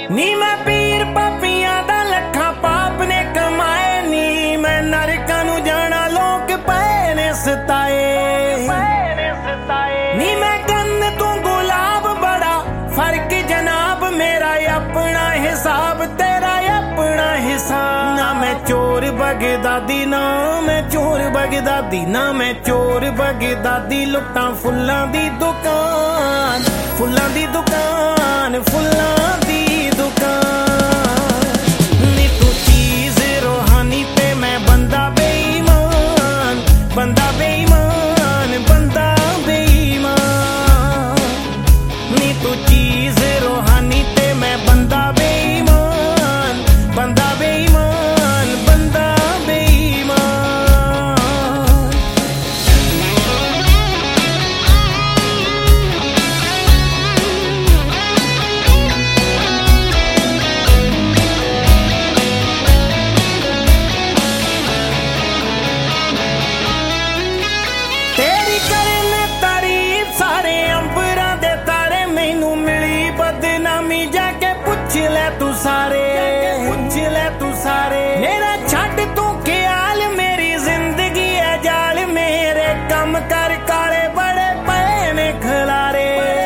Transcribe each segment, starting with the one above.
ਨੀ ਮੈਂ ਪੀਰ ਪਾਪੀਆਂ ਦਾ ਲੱਖਾਂ ਪਾਪ ਨੇ ਕਮਾਏ ਨੀ ਮੈਂ ਨਰਕਾਂ ਨੂੰ ਜਾਣਾ ਲੋਕ ਪਏ ਨੇ ਸਤਾਏ ਨੀ ਮੈਂ ਗੰਨ ਤੂੰ ਗੁਲਾਬ ਬੜਾ ਫਰਕ ਜਨਾਬ ਮੇਰਾ ਆਪਣਾ ਹਿਸਾਬ ਤੇਰਾ ਆਪਣਾ ਹਿਸਾਬ ਨਾ ਮੈਂ ਚੋਰ ਬਗਦਾਦੀ ਨਾ ਮੈਂ ਚੋਰ ਬਗਦਾਦੀ ਨਾ ਮੈਂ ਚੋਰ ਬਗਦਾਦੀ ਲੁੱਟਾਂ ਫੁੱਲਾਂ ਦੀ ਦੁਕਾਨ ਫੁੱਲਾਂ ਦੀ ਦੁਕਾਨ ਫੁੱਲਾਂ ਦੀ ਦੁਕਾਨ ਨੀ ਤੂੰ ਚੀਜ਼ ਰੂਹਾਨੀ ਤੇ ਮੈਂ ਬੰਦਾ ਬੇਈਮਾਨ ਬੰਦਾ ਬੇਈਮਾਨ ਬੰਦਾ ਬੇਈਮਾਨ ਨੀ ਤੂੰ ਚੀਜ਼ ਰੂਹਾਨੀ ਤੇ ਮੈਂ ਬੰਦਾ ਬੇਈਮਾਨ ਬੰਦਾ ਬੇਈਮਾਨ ਬੰਦਾ ਬੇਈਮਾਨ ਤੇਰੀ ਕਰਨ ਤਾਰੀਫ ਸਾਰੇ ਅੰਬਰਾਂ ਦੇ ਤਾਰੇ ਮੈਨੂੰ ਮਿਲੀ ਬਦਨਾਮੀ ਜਾ ਕੇ ਪੁੱਛ ਲੈ ਤੂੰ ਸਾਰੇ ਮੇਰਾ ਛੱਡ ਤੂੰ ਖਿਆਲ ਮੇਰੀ ਜ਼ਿੰਦਗੀ ਹੈ ਜਾਲ ਮੇਰੇ ਕੰਮ ਕਰ ਕਾਲੇ ਬੜੇ ਪਏ ਨੇ ਖਲਾਰੇ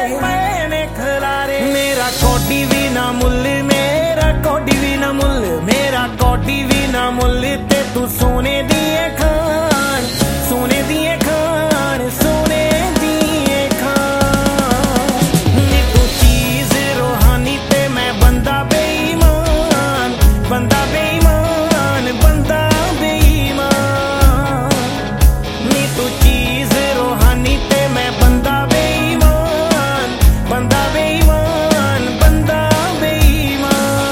ਮੇਰਾ ਕੋਡੀ ਵੀ ਨਾ ਮੁੱਲ ਮੇਰਾ ਕੋਡੀ ਵੀ ਨਾ ਮੁੱਲ ਮੇਰਾ ਕੋਡੀ ਵੀ ਨਾ ਮੁੱਲ ਤੇ ਤੂੰ ਸੋਨੇ ਦੀ ਖਾਨ ਸੋਨੇ ਦੀ ਖਾਨ ਸੋਨੇ ਦੀ ਖਾਨ ਨੀ ਤੂੰ ਚੀਜ਼ ਰੂਹਾਨੀ ਤੇ ਮੈਂ ਬੰਦਾ ਬੇਈਮਾਨ ਬੰਦਾ ਬੇਈਮਾਨ ਬੰਦਾ ਬੇਈਮਾਨ ਨੀ ਤੂੰ ਚੀਜ਼ ਰੂਹਾਨੀ ਤੇ ਮੈਂ ਬੰਦਾ ਬੇਈਮਾਨ ਬੰਦਾ ਬੇਈਮਾਨ ਬੰਦਾ ਬੇਈਮਾਨ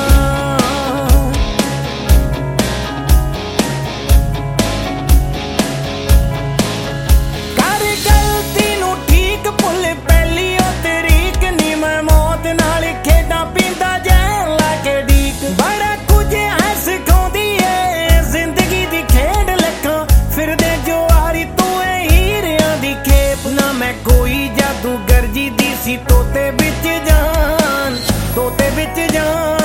ਕਰ ਗਲਤੀ ਨੂੰ ਠੀਕ ਭੁੱਲ ਪਹਿਲੀ ਉਹ ਤਰੀਕ ਨੀ ਮੈਂ ਮੌਤ ਨਾਲ ਖੇਡਾਂ ਪੀਂਦਾ ਜੈਨ ਲਾ ਕੇ ਡੀਕ ਬੜਾ ਕੁਝ ਐ ਸਿਖਾਉਂਦੀ ਏ ਜ਼ਿੰਦਗੀ ਦੀ ਖੇਡ ਲੱਖਾਂ ਫਿਰਦੇ ਜੁਆਰੀ ਤੂੰ ਏ ਹੀਰਿਆਂ ਦੀ ਖੇਪ ਨਾ ਮੈਂ ਕੋਈ ਜਾਦੂਗਰ ਜੀ ਦੀ ਸੀ ਤੋਤੇ ਵਿੱਚ ਜਾਨ